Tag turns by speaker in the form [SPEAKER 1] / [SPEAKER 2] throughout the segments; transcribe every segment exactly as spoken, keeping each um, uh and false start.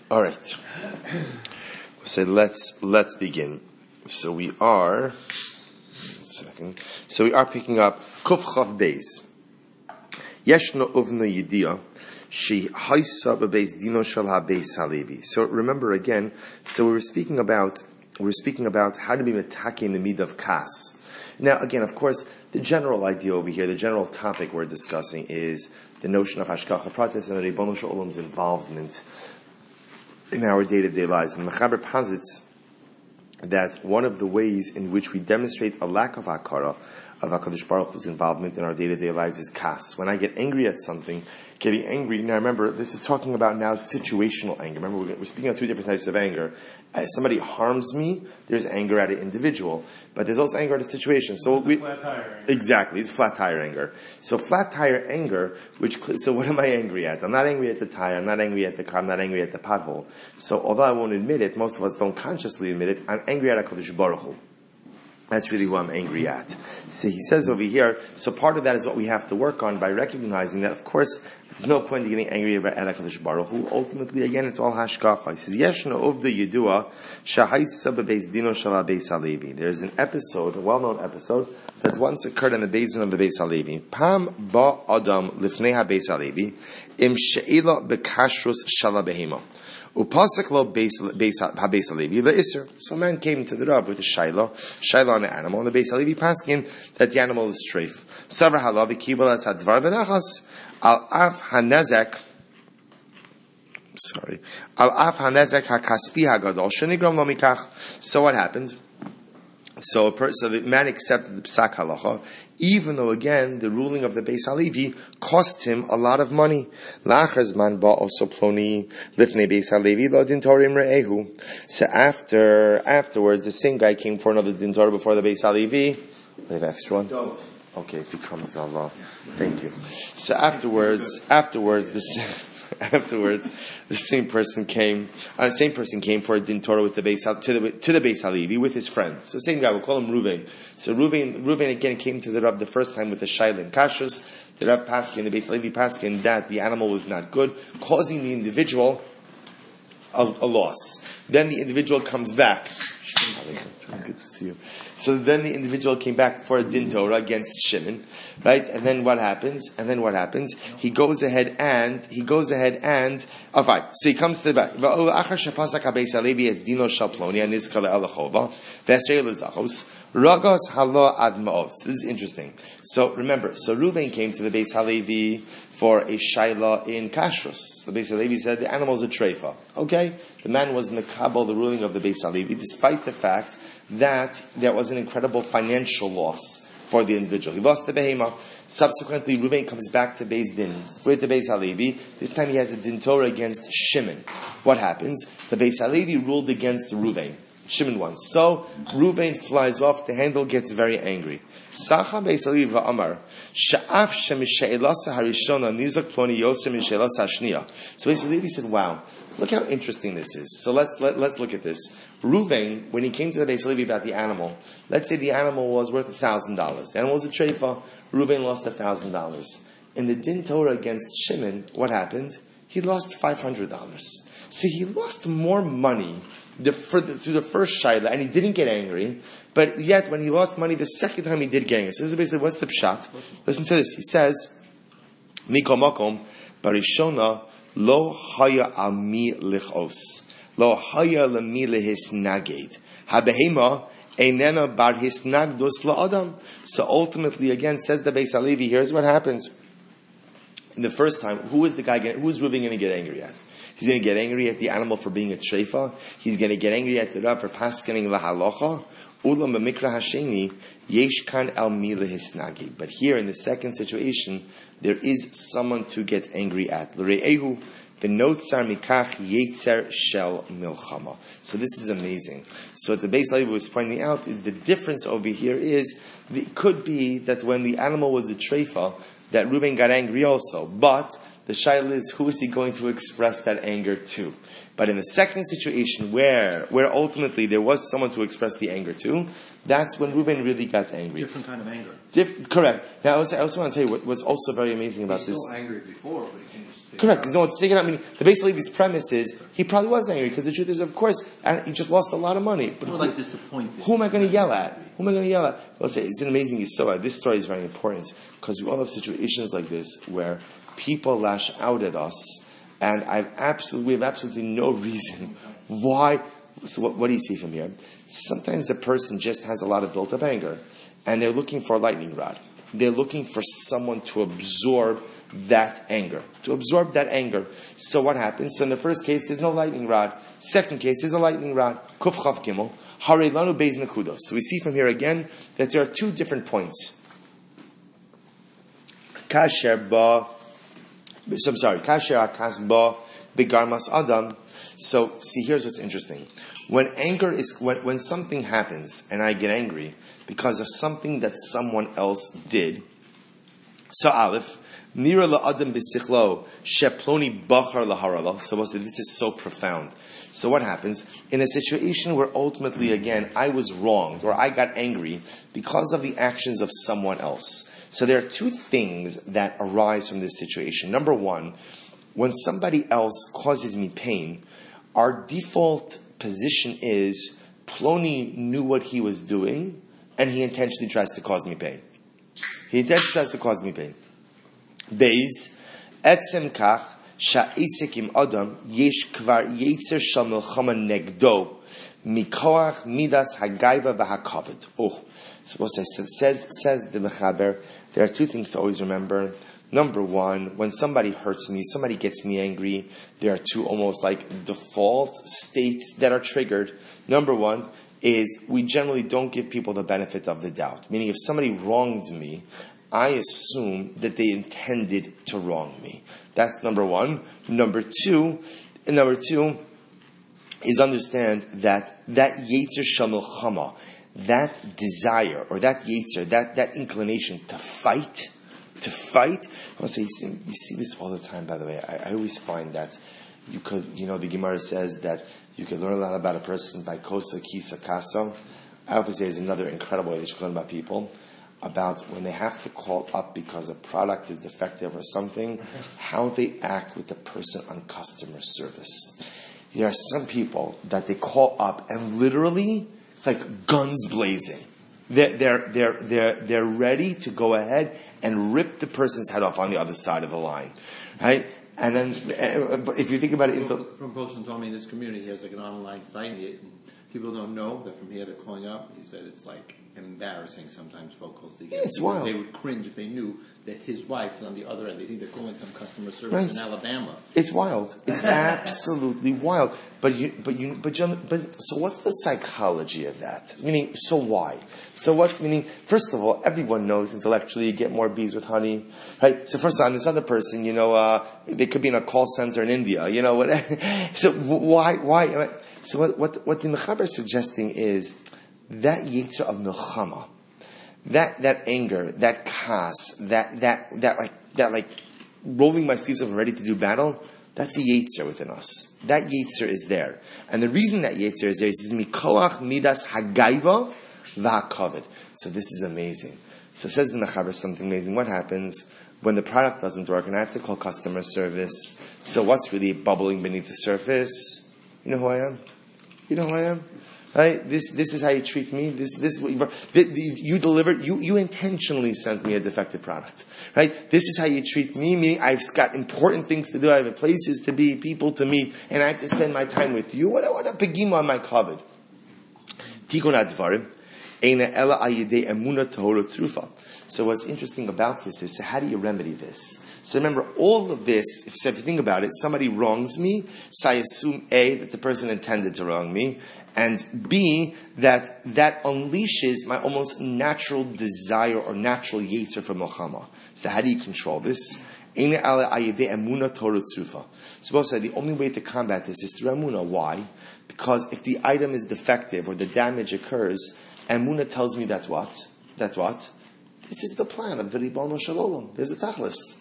[SPEAKER 1] All right. So let's let's begin. So we are. One second. So we are picking up Kuf Chav Beis. Yeshna Uvna Yediya. She Haisa Beis Dino Shel HaBeis Halevi. So remember again. So we were speaking about we were speaking about how to be metaking the mid of kas. Now again, of course, the general idea over here, the general topic we're discussing is the notion of Hashgacha Pratis and the Ribono Shel Olam's involvement in our day-to-day lives. And Mechaber posits that one of the ways in which we demonstrate a lack of Hakara, of HaKadosh Baruch Hu's involvement in our day-to-day lives is kas. When I get angry at something, getting angry, now remember, this is talking about now situational anger. Remember, we're speaking of two different types of anger. As somebody harms me, there's anger at an individual, but there's also anger at a situation. So we,
[SPEAKER 2] flat tire anger.
[SPEAKER 1] Exactly, it's flat tire anger. So flat tire anger, which, so what am I angry at? I'm not angry at the tire, I'm not angry at the car, I'm not angry at the pothole. So although I won't admit it, most of us don't consciously admit it, I'm angry at HaKadosh Baruch Hu. That's really who I'm angry at. So he says over here, so part of that is what we have to work on by recognizing that, of course, there's no point in getting angry about HaKadosh Baruch Hu. Ultimately, again, it's all hashgacha. He says, Yeshna Uvda Yedua Shahaisa Bebeis Dino Shel HaBeis Halevi. There's an episode, a well-known episode, that once occurred in the Beis Din of the Beis Halevi. Pam ba Adam lifnei HaBeis Halevi im she'ila bekashrus shala behema. Upasek lo Beis HaBeis Halevi le'isr. So a man came to the Rav with a shayla, shayla on an animal, and the Beis Halevi paskin that the animal is treif. Savra halavi kibel as hadvar v'nachas al af hanezek. Sorry, al af hanezek hakaspi hagadol shenigram lo mikach. So what happened? So a person, so the man accepted the psak halacha, even though again the ruling of the Beis Halevi cost him a lot of money. Lachar man ba also ploni lifnei Beis Halevi lo din torim re'ehu. So after afterwards, the same guy came for another din Torah before the Beis Halevi. We have extra one.
[SPEAKER 2] Don't.
[SPEAKER 1] Okay, it becomes Allah. Thank you. So afterwards, afterwards, the afterwards, the same person came. Uh, the same person came for a din Torah with the Beis to the to the Beis Halevi with his friend. So the same guy, we'll call him Ruvain. So Ruvain, Ruvain again came to the Rav the first time with the Shaila Kashrus. The Rav Paskin, the Beis Halevi Paskin, that the animal was not good, causing the individual a, a loss. Then the individual comes back. Good to see you. So then the individual came back for a din Torah against Shimon, right? And then what happens? And then what happens? He goes ahead and he goes ahead and oh, fine. So he comes to the back. Ragos halo ad ma'ov. This is interesting. So remember, so Reuven came to the Beis Halevi for a shayla in kashrus. So the Beis Halevi said the animal's a treifa. Okay, the man was mekabel the ruling of the Beis Halevi, despite the fact that there was an incredible financial loss for the individual. He lost the behema. Subsequently, Reuven comes back to Beis Din with the Beis Halevi. This time he has a din Torah against Shimon. What happens? The Beis Halevi ruled against Reuven. Shimon won. So Reuven flies off. The handle gets very angry. Sacha Beis Halevi va'amar sha'af shemishe'elasa harishona nizak ploni yosem mishe'elasa hashniya. So Beis Halevi said, "Wow, look how interesting this is." So let's let, let's look at this. Reuven, when he came to the Beis Halevi about the animal, let's say the animal was worth a thousand dollars. The animal was a treifa. Reuven lost a thousand dollars. In the din Torah against Shimon, what happened? He lost five hundred dollars. So he lost more money the, for the, through the first shayla, and he didn't get angry. But yet, when he lost money the second time, he did get angry. So this is basically what's the pshat? Listen to this. He says, "Mikol makom barishona lo haya ami lichos lo haya lemi lehisnaged habehema einena bar hisnagdos laadam." So ultimately, again, says the Beis Halevi, here's what happens. In the first time, who is the guy? Who is Reuven going to get angry at? He's going to get angry at the animal for being a treifa. He's going to get angry at the Rav for paskening lahalocha. Ulam b'mikra hasheni yesh kan el mi lehisnagi. But here in the second situation, there is someone to get angry at. L're'ehu v'notzar mikach yetzer shel milchama. So this is amazing. So what the Beis Halevi was pointing out is the difference over here is it could be that when the animal was a treifa, that Reuven got angry also, but the shayla is, who is he going to express that anger to? But in the second situation, where where ultimately there was someone to express the anger to, that's when Reuven really got angry.
[SPEAKER 2] Different kind of anger.
[SPEAKER 1] Dif- correct. Now, I also, I also want to tell you what, what's also very amazing about
[SPEAKER 2] He's
[SPEAKER 1] this.
[SPEAKER 2] still angry before, but he can just
[SPEAKER 1] Correct. He's no one to take it out. I mean, the basically this premise is he probably was angry because the truth is, of course, he just lost a lot of money. But
[SPEAKER 2] who, like disappointed.
[SPEAKER 1] Who am I going to yell at? Who am I going to yell at? I'll say it's an amazing Yisroel. This story is very important because we all have situations like this where people lash out at us, and I've absolutely we have absolutely no reason why. So what, what do you see from here? Sometimes a person just has a lot of built-up anger, and they're looking for a lightning rod. They're looking for someone to absorb that anger, to absorb that anger. So what happens? So in the first case, there's no lightning rod. Second case, there's a lightning rod. Kuf Chav Gimel. Harei Lanu Beis Nekudos. So we see from here again that there are two different points. Kasher ba. So I'm sorry. Kasher akas ba begarmas adam. So see, here's what's interesting. When anger is when when something happens and I get angry because of something that someone else did. So Aleph. Nira la'adam b'sichlo sheploni bachar laharala. So we'll say this is so profound. So what happens in a situation where ultimately again I was wronged or I got angry because of the actions of someone else? So there are two things that arise from this situation. Number one, when somebody else causes me pain, our default position is Ploni knew what he was doing and he intentionally tries to cause me pain. He intentionally tries to cause me pain. Beis etzem kach sha'isek im adam yesh kvar yetzer shel milchama negdo mikoach midas hagaiva v'hakavod. Oh, suppose it says says the mechaber. There are two things to always remember. Number one, when somebody hurts me, somebody gets me angry, there are two almost like default states that are triggered. Number one is we generally don't give people the benefit of the doubt. Meaning if somebody wronged me, I assume that they intended to wrong me. That's number one. Number two, and number two is understand that that yetzer shel milchama, that desire or that yetzer, that, that inclination to fight, to fight. I'll say, you see, you see this all the time, by the way. I, I always find that you could, you know, the Gemara says that you can learn a lot about a person by kosa kisa kaso. I often say is another incredible way that you can learn about people. About when they have to call up because a product is defective or something, how they act with the person on customer service. There are some people that they call up and literally it's like guns blazing. They're they're they're they're, they're ready to go ahead and rip the person's head off on the other side of the line, right? And then, if you think about it, into
[SPEAKER 2] from person told me in this community he has like an online fight, and people don't know that from here they're calling up. He said it's like embarrassing sometimes phone calls they get.
[SPEAKER 1] Yeah, it's wild.
[SPEAKER 2] They would cringe if they knew that his wife is on the other end. They think they're calling some customer service
[SPEAKER 1] right.
[SPEAKER 2] in Alabama.
[SPEAKER 1] It's wild. It's absolutely wild. But you, but you, but John, but so what's the psychology of that? Meaning, so why? So what's meaning? First of all, everyone knows intellectually you get more bees with honey, right? So first on this other person, you know, uh, they could be in a call center in India, you know. What, so why, why? So what, what, what the Mechaber is suggesting is that yetzer of milchama, that that anger, that kas, that that that like that like rolling my sleeves up and ready to do battle. That's a yetzer within us. That yetzer is there, and the reason that yetzer is there is mikoach midas hagaiva v'hakavod. So this is amazing. So it says in the Chaber something amazing. What happens when the product doesn't work and I have to call customer service? So what's really bubbling beneath the surface? You know who I am? You know who I am? Right? This this is how you treat me. This this is what you, the, the, you delivered. You you intentionally sent me a defective product. Right? This is how you treat me. Meaning I've got important things to do. I have places to be, people to meet, and I have to spend my time with you. What what a pegima on my covered. Tikun advarim, eina ela ayidei emuna tahora tzrufa. So what's interesting about this is, so how do you remedy this? So remember, all of this, if, so if you think about it, somebody wrongs me, so I assume A, that the person intended to wrong me, and B, that that unleashes my almost natural desire or natural yetzer for milchama. So how do you control this? So both said the only way to combat this is through emunah. Why? Because if the item is defective or the damage occurs, emunah tells me that what? That what? This is the plan of the Ribono Shel Olam. There's a tachlis.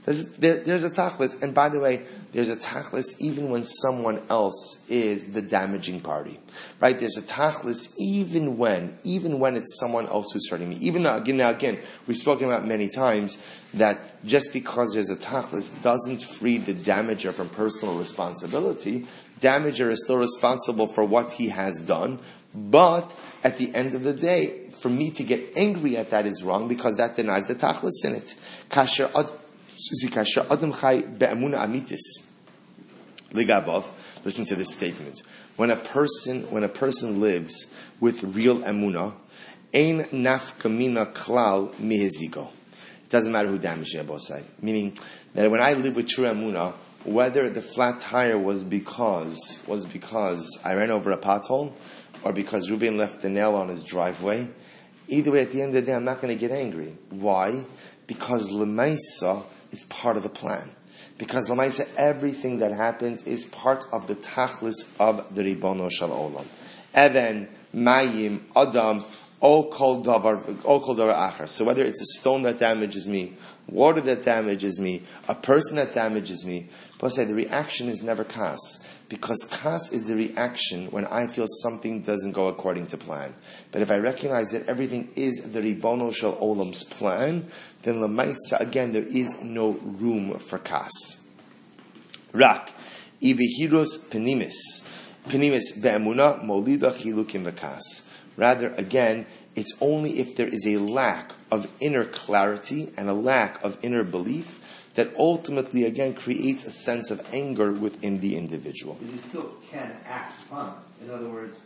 [SPEAKER 1] There's, there, there's a tachlis, and by the way, there's a tachlis even when someone else is the damaging party, right? There's a tachlis even when, even when it's someone else who's hurting me. Even though, again, now again, we've spoken about many times that just because there's a tachlis doesn't free the damager from personal responsibility. Damager is still responsible for what he has done, but at the end of the day, for me to get angry at that is wrong because that denies the tachlis in it. Kasher ad, kasher adam chai be'amuna amitis. Ligabov, listen to this statement. When a person, when a person lives with real emunah, ein nafkamina klal mihezigo. It doesn't matter who damaged you, both sides. Meaning that when I live with true emunah, whether the flat tire was because was because I ran over a pothole, or because Reuben left the nail on his driveway, either way, at the end of the day, I'm not going to get angry. Why? Because Lemaisa, it's part of the plan. Because Lemaisa, everything that happens is part of the tachlis of the Ribono Shel Olam. Even, Mayim, Adam, all kol davar, all kol davar achar. So whether it's a stone that damages me, water that damages me, a person that damages me, but I say the reaction is never kas. Because kas is the reaction when I feel something doesn't go according to plan. But if I recognize that everything is the Ribono Shel Olam's plan, then Lamaisa, again, there is no room for kas. Rak, ibihirus penimis. Penimis be'emuna molida chilukim v'kas. Rather, again, it's only if there is a lack of inner clarity and a lack of inner belief that ultimately, again, creates a sense of anger within the individual.
[SPEAKER 3] But you still can act upon it. In other words,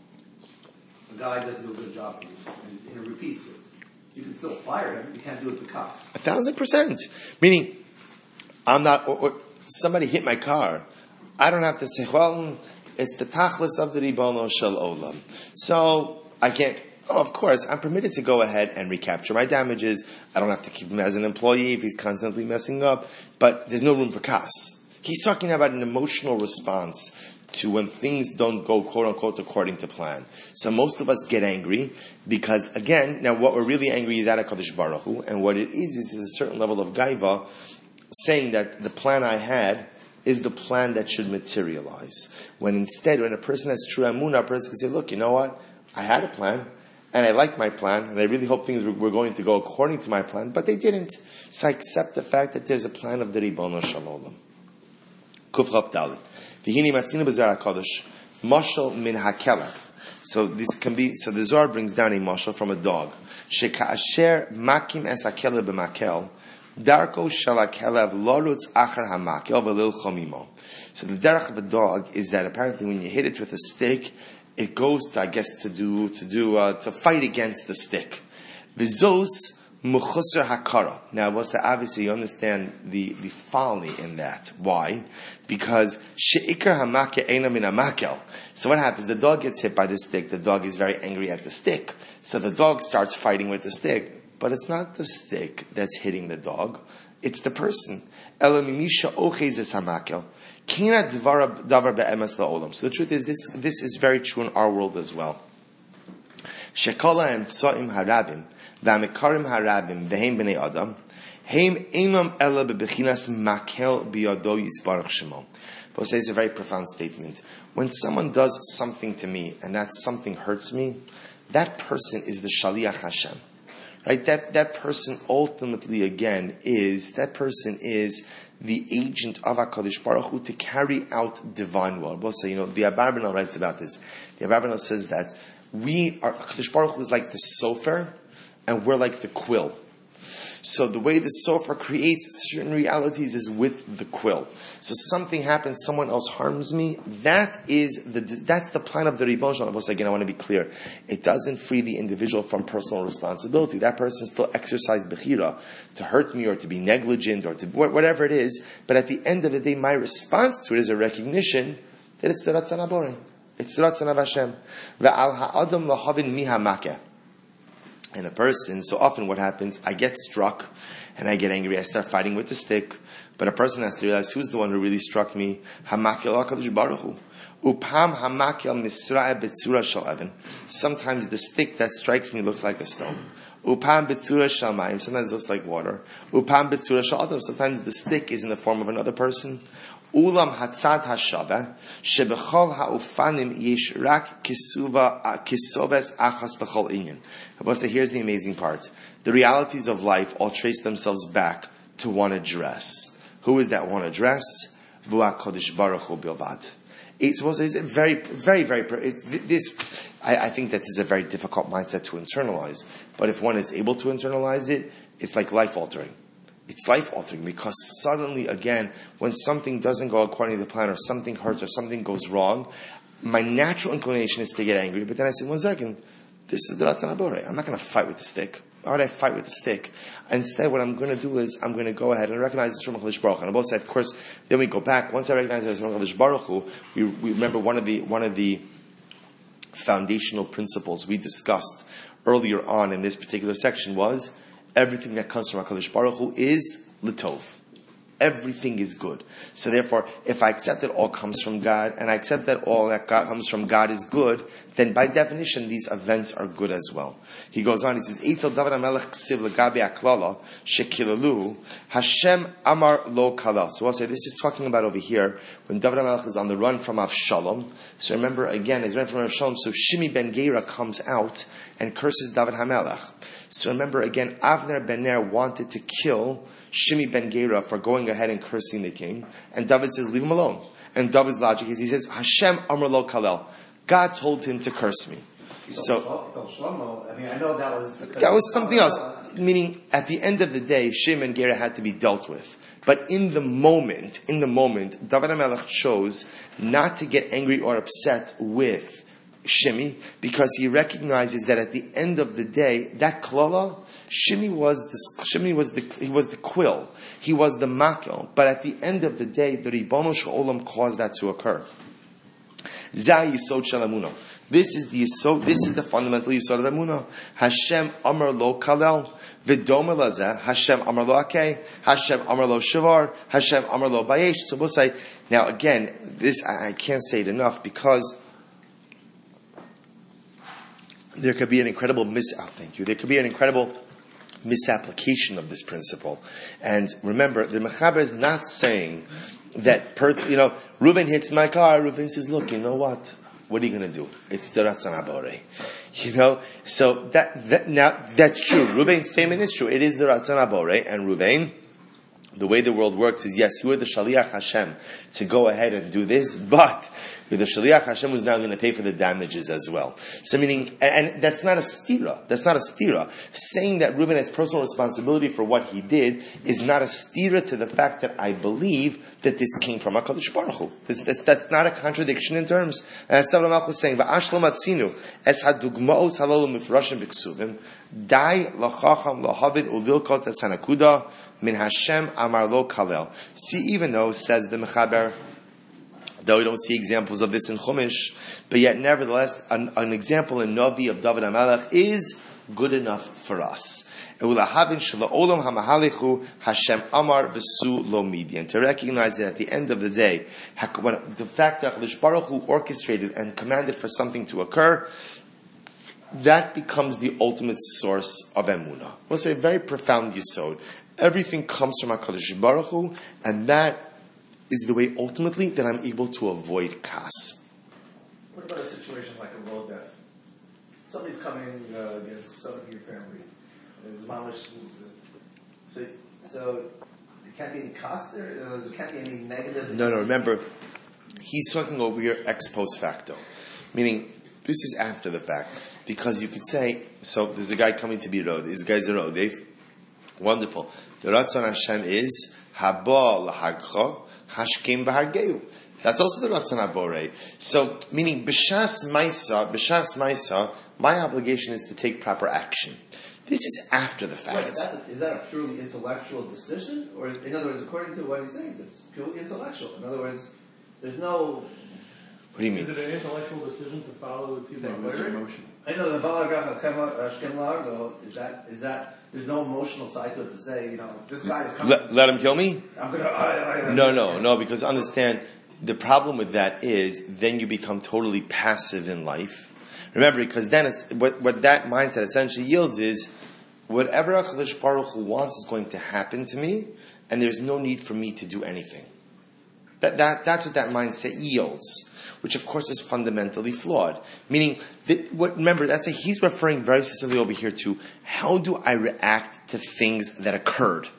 [SPEAKER 3] a guy doesn't do a good job for you, and, and it repeats it. You can still fire him, you can't do it to cops.
[SPEAKER 1] A thousand percent. Meaning, I'm not, or, or somebody hit my car. I don't have to say, well, it's the tachlis of the Ribono Shel Olam. So, I can't, oh, of course, I'm permitted to go ahead and recapture my damages. I don't have to keep him as an employee if he's constantly messing up. But there's no room for kas. He's talking about an emotional response to when things don't go, quote-unquote, according to plan. So most of us get angry because, again, now what we're really angry is at HaKadosh Baruch Hu, and what it is is, is a certain level of gaiva saying that the plan I had is the plan that should materialize. When instead, when a person has true emunah, a person can say, look, you know what? I had a plan. And I like my plan, and I really hope things were going to go according to my plan, but they didn't. So I accept the fact that there's a plan of the Ribono Shel Olam. Kuf Chav Dalet. V'hini matzina b'Zohar HaKadosh, mashal min hakelev. So this can be, so the Zohar brings down a mashal from a dog. Sheka'asher makim es hakelev b'makel, darko shel hakelev lorutz achar hamakel v'lil chomimo. So the derech of a dog is that apparently when you hit it with a stick, it goes to, I guess, to do, to do, uh, to fight against the stick. Vizos muchusar hakara. Now, what's the, obviously you understand the, the folly in that. Why? Because she'ikar hamake eina min hamakel. So what happens? The dog gets hit by the stick. The dog is very angry at the stick. So the dog starts fighting with the stick. But it's not the stick that's hitting the dog. It's the person. Elamimisha ochez hamakel. So the truth is, this this is very true in our world as well. Shekola emtsoim harabim v'amekarim harabim v'heim b'nei adam heim einam ela bebechinas makel biyado yisbarach shemo. But it's a very profound statement. When someone does something to me and that something hurts me, that person is the shaliach Hashem. Right? That that person ultimately again is that person is the agent of HaKadosh Baruch Hu to carry out divine will. We'll say, you know, the Abarbanel writes about this. The Abarbanel says that we are, HaKadosh Baruch Hu is like the sofer, and we're like the quill. So the way the sofer creates certain realities is with the quill. So something happens, someone else harms me, that is the, that's the plan of the Ribono Shel Olam. Again, I want to be clear. It doesn't free the individual from personal responsibility. That person still exercised bechira to hurt me or to be negligent or to whatever it is. But at the end of the day, my response to it is a recognition that it's the Ratzon HaBorei. It's the Ratzon of Hashem. Ve'al ha'adam lahavin mi ha'makeh. And a person, so often what happens, I get struck and I get angry, I start fighting with the stick, but a person has to realize who's the one who really struck me. Hamakel HaKadosh Baruch Hu. Upam hamakel misra'a betzura shel even. Sometimes the stick that strikes me looks like a stone. Upam b'tzura shamayim, sometimes it looks like water. Upam b'tzura sha'adam, sometimes the stick is in the form of another person. Ulam hatzad hashava, shebechol ha'ufanim yesh rak kisuva kisoves achas l'chol inyan. Abba, here's the amazing part. The realities of life all trace themselves back to one address. Who is that one address? V'u HaKadosh Baruch Hu bilvad. It's, it's a very, very, very, it's, this, I, I think that is a very difficult mindset to internalize. But if one is able to internalize it, it's like life altering. It's life altering because suddenly, again, when something doesn't go according to the plan or something hurts or something goes wrong, my natural inclination is to get angry. But then I say, one second, this is the Ratzon HaBorei. I'm not going to fight with the stick. Why would I fight with the stick? Instead, what I'm going to do is I'm going to go ahead and recognize it's from HaKadosh Baruch Hu. And I both said, of course, then we go back. Once I recognize it's from HaKadosh Baruch Hu, we, we remember one of the one of the foundational principles we discussed earlier on in this particular section was everything that comes from HaKadosh Baruch Hu is l'tov. Everything is good. So therefore, if I accept that all comes from God, and I accept that all that God comes from God is good, then by definition, these events are good as well. He goes on, he says, Eitzel David HaMelech ksiv l'gabi aklala shekilalu Hashem amar lo kalal. So I'll say, this is talking about over here, when David HaMelech is on the run from Avshalom. So remember, again, he's running from Avshalom, so Shimi ben Gera comes out and curses David HaMelech. So remember, again, Avner ben Ner wanted to kill Shimi ben Gera for going ahead and cursing the king. And David says, leave him alone. And David's logic is, he says, Hashem amar lo kalel. God told him to curse me. So,
[SPEAKER 3] Shlomo, I mean, I know that was...
[SPEAKER 1] That was something else. Meaning, at the end of the day, Shimi ben Gera had to be dealt with. But in the moment, in the moment, David HaMelech chose not to get angry or upset with Shimi, because he recognizes that at the end of the day, that klala, Shimi was the Shimi was the he was the quill, he was the makel. But at the end of the day, the Ribono Shel Olam caused that to occur. Zah Yisod Shel Emunah. This is the yisod, this is the fundamental yisod of Emunah. Hashem Amar Lo Kalel. V'doma lazeh, Hashem Amar Lo Akei, Hashem Amar Lo Shavar, Hashem Amar Lo Bayesh. So we'll say, now again, this I, I can't say it enough because there could be an incredible mis. Oh, thank you. There could be an incredible misapplication of this principle. And remember, the Mechaber is not saying that per, you know, Reuven hits my car. Reuven says, "Look, you know what? What are you going to do? It's the Ratzon HaBorei." You know, so that, that now that's true. Reuven's statement is true. It is the Ratzon HaBorei, and Reuven, the way the world works is, yes, you are the Shaliach Hashem to go ahead and do this, but the Shaliach Hashem was now going to pay for the damages as well. So meaning, and that's not a stira. That's not a stira. Saying that Reuben has personal responsibility for what he did is not a stira to the fact that I believe that this came from HaKadosh Baruch Hu. This, that's, that's not a contradiction in terms. And that's what Malach was saying. V'ashlo matzinu es hadugmaos halalu mifrashim b'ksuvim dai lachacham lahavid ulilkot es hanakuda min Hashem amar lo kalel. See, even though, says the Mechaber, though we don't see examples of this in Chumash, but yet nevertheless, an, an example in Navi of David HaMelech is good enough for us. And to recognize that at the end of the day, when the fact that HaKadosh Baruch Hu orchestrated and commanded for something to occur, that becomes the ultimate source of emunah. We'll say a very profound yisod. Everything comes from HaKadosh Baruch Hu, and that is the way ultimately that I'm able to avoid kas.
[SPEAKER 3] What about a situation like a road death? Somebody's coming uh, against somebody in your family. There's mamish. So, so there can't be any kas there? Uh, there can't be any negative?
[SPEAKER 1] No, no, remember, he's talking over here ex post facto. Meaning, this is after the fact. Because you could say, so there's a guy coming to be road. This guy's a road. They've, wonderful. The Ratzon Hashem is haba l'hargcha hashkem v'hargeu. That's also the Ratzon HaBorei. So, meaning, b'shas maisa, b'shas maisa, my obligation is to take proper action. This is after the fact.
[SPEAKER 3] Right, that's a, is that a purely intellectual decision? Or, in other words, according to what he's saying, it's purely intellectual. In other words, there's no...
[SPEAKER 1] What do you mean?
[SPEAKER 4] Is it an intellectual decision to follow the two
[SPEAKER 2] emotion?
[SPEAKER 3] I know the Balagraph of Shkem Largo, is that, is that, there's no emotional side to it to say, you know, this guy is coming.
[SPEAKER 1] Let, let him kill me?
[SPEAKER 3] I'm gonna, I, I, I,
[SPEAKER 1] no, no, no, because understand, the problem with that is, then you become totally passive in life. Remember, because then it's, what, what that mindset essentially yields is, whatever HaKadosh Baruch Hu wants is going to happen to me, and there's no need for me to do anything. That, that, that's what that mindset yields, which of course is fundamentally flawed. Meaning, that, what, remember, that's a, he's referring very specifically over here to how do I react to things that occurred.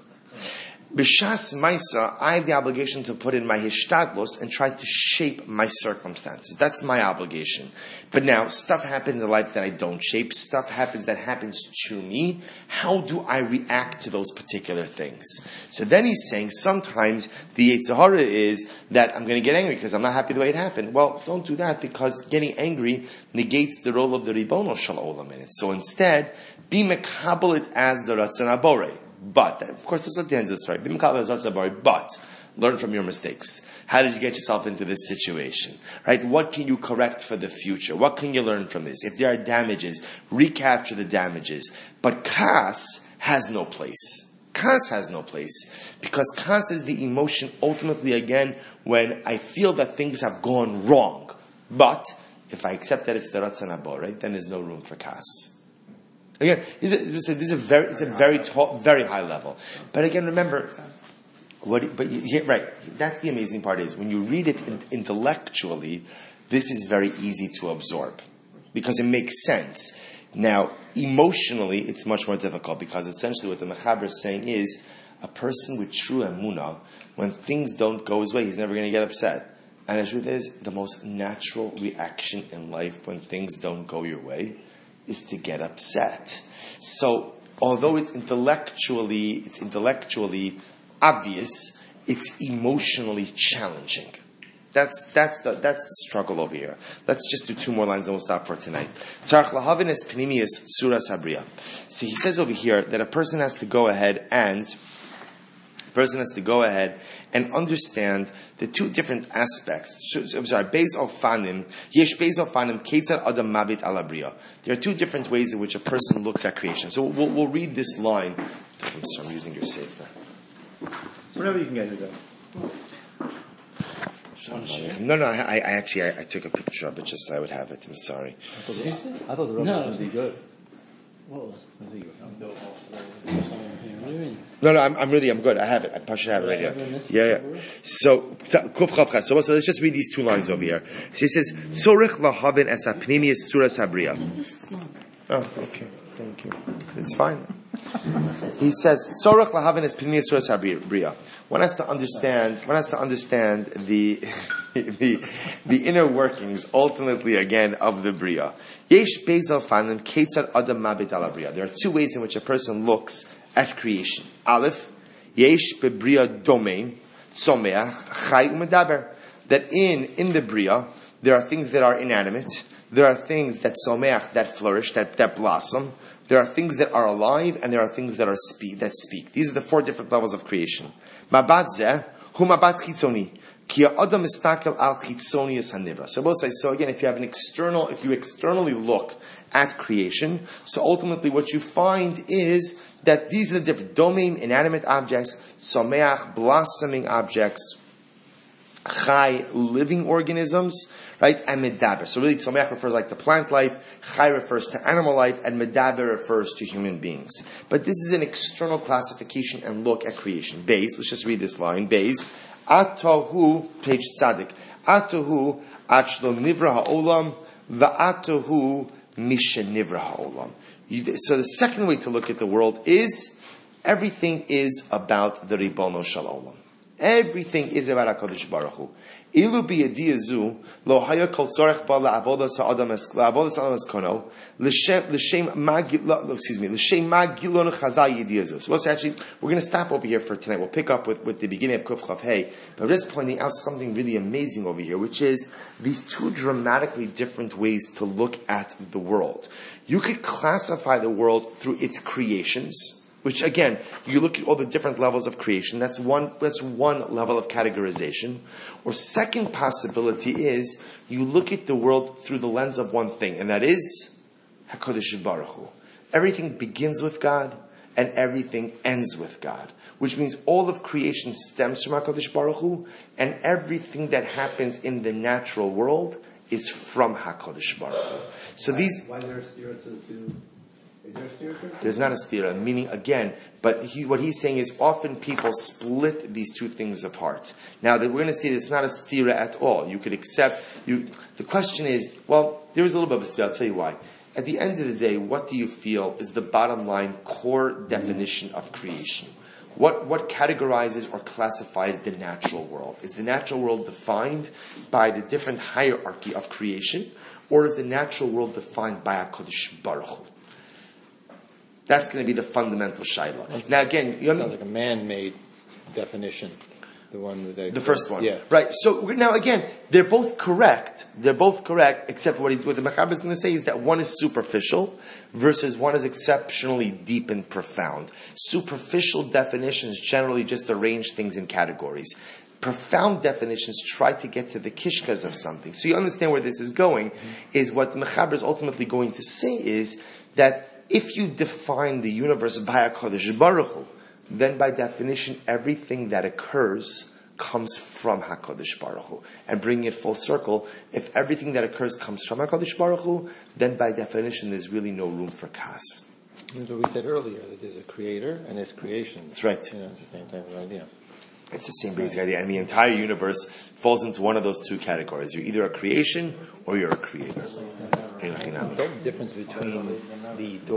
[SPEAKER 1] B'shas Maisa, I have the obligation to put in my hishtadlos and try to shape my circumstances. That's my obligation. But now, stuff happens in life that I don't shape. Stuff happens that happens to me. How do I react to those particular things? So then he's saying sometimes the Yetzer Hara is that I'm going to get angry because I'm not happy the way it happened. Well, don't do that because getting angry negates the role of the Ribono Shel Olam in it. So instead, be mekabel it as the Ratzon HaBorei. But, of course, that's not the end of the story. But, learn from your mistakes. How did you get yourself into this situation? Right? What can you correct for the future? What can you learn from this? If there are damages, recapture the damages. But Kas has no place. Kas has no place. Because Kas is the emotion ultimately, again, when I feel that things have gone wrong. But, if I accept that it's the Ratzon HaBorei, then there's no room for Kas. Again, this is a, this is a very, it's a very tall, very high level. But again, remember, what? But you, yeah, right. That's the amazing part is when you read it in, intellectually, this is very easy to absorb because it makes sense. Now, emotionally, it's much more difficult because essentially what the Mechaber is saying is a person with true emunah, when things don't go his way, he's never going to get upset. And the truth is, the most natural reaction in life when things don't go your way is to get upset. So, although it's intellectually, it's intellectually obvious, it's emotionally challenging. That's that's the that's the struggle over here. Let's just do two more lines and we'll stop for tonight. Tzarich lahavin es pnimius suras habriya. So he says over here that a person has to go ahead and a person has to go ahead and understand the two different aspects. I'm sorry, Beis Ofanim, Yesh Beis Ofanim, Ketzar Adam Mabit Alabriya. There are two different ways in which a person looks at creation. So we'll, we'll read this line. I'm sorry, I'm using your sefer.
[SPEAKER 2] Whenever you can get it done.
[SPEAKER 1] No, no, I, I actually, I, I took a picture of it just so I would have it. I'm sorry.
[SPEAKER 3] Seriously? I thought the rubber
[SPEAKER 4] No.
[SPEAKER 3] would be good.
[SPEAKER 4] What was
[SPEAKER 3] I think
[SPEAKER 4] What do you mean?
[SPEAKER 1] No, no, I'm, I'm really, I'm good. I have it. I should have it right here. Yeah, yeah. So, Kuf Chav Chas. So, so let's just read these two lines over here. So he says, Tzorich lahavin es hapnimius suras habriya. Oh, okay. Thank you. It's fine. He says, Tzorich lahavin es hapnimius suras habriya. One has to understand, one has to understand the, the, the inner workings, ultimately, again, of the Bria. Yesh Beis Ofanim, Ketzar Adam Mabit Ala Bria. There are two ways in which a person looks at creation. Aleph, Yesh Bebria Domain, Tzomeach, Chai Umedaber. That in, in the Bria, there are things that are inanimate. There are things that Tzomeach, that flourish, that, that blossom. There are things that are alive, and there are things that are speak, that speak. These are the four different levels of creation. Mabat zeh, hu mabat chitzoni. Ki ha'adam mistakel al chitzonius hanivra. So both say, so again, if you have an external, if you externally look at creation, so ultimately what you find is that these are the different domain, inanimate objects, someach, blossoming objects, chai, living organisms, right, and medaber. So really, someach refers like to plant life, chai refers to animal life, and medaber refers to human beings. But this is an external classification and look at creation. Beis, let's just read this line. Beis, Atahu, page tzadik. Atahu, achlo nivra ha'olam, va'atahu, misha nivra ha'olam. So the second way to look at the world is, everything is about the Ribono Shel Olam. Everything is about HaKadosh Baruch Hu. Ilu biyadiyazu lo haya kol tzorech ba la'avodas ha'adam es la'avodas ha'adam es kono l'shem l'shem magil excuse me l'shem magilon chazal yadiyazu. So we'll actually we're going to stop over here for tonight. We'll pick up with, with the beginning of Kuf Chav Hey, but we're just pointing out something really amazing over here, which is these two dramatically different ways to look at the world. You could classify the world through its creations. Which again, you look at all the different levels of creation. That's one. That's one level of categorization. Or second possibility is you look at the world through the lens of one thing, and that is Hakadosh Baruch Hu. Everything begins with God, and everything ends with God. Which means all of creation stems from Hakadosh Baruch Hu, and everything that happens in the natural world is from Hakadosh Baruch Hu. So
[SPEAKER 3] why,
[SPEAKER 1] these.
[SPEAKER 3] Why is there a steer to the two Is there a stereotype?
[SPEAKER 1] There's not a stira, meaning again, but he, what he's saying is often people split these two things apart. Now that we're going to see it's not a stira at all. You could accept, you, the question is, well, there is a little bit of a stira, I'll tell you why. At the end of the day, what do you feel is the bottom line core definition of creation? What, what categorizes or classifies the natural world? Is the natural world defined by the different hierarchy of creation, or is the natural world defined by HaKadosh Baruch Hu? That's going to be the fundamental shayla. Now again, you
[SPEAKER 2] Sounds
[SPEAKER 1] know,
[SPEAKER 2] like a man-made definition. The one that they,
[SPEAKER 1] the first one,
[SPEAKER 2] yeah,
[SPEAKER 1] right? So now again, they're both correct. They're both correct, except what he's what the Mechaber is going to say is that one is superficial versus one is exceptionally deep and profound. Superficial definitions generally just arrange things in categories. Profound definitions try to get to the kishkas of something. So you understand where this is going. Mm-hmm. Is what the Mechaber is ultimately going to say is that if you define the universe by HaKadosh Baruch Hu, then by definition, everything that occurs comes from HaKadosh Baruch Hu. And bringing it full circle, if everything that occurs comes from HaKadosh Baruch Hu, then by definition, there's really no room for kas.
[SPEAKER 2] That's what we said earlier, that there's a creator and there's creation.
[SPEAKER 1] That's right.
[SPEAKER 2] You know, it's the same type of idea.
[SPEAKER 1] It's the same basic idea. And the entire universe falls into one of those two categories. You're either a creation or you're a creator.
[SPEAKER 2] The difference between the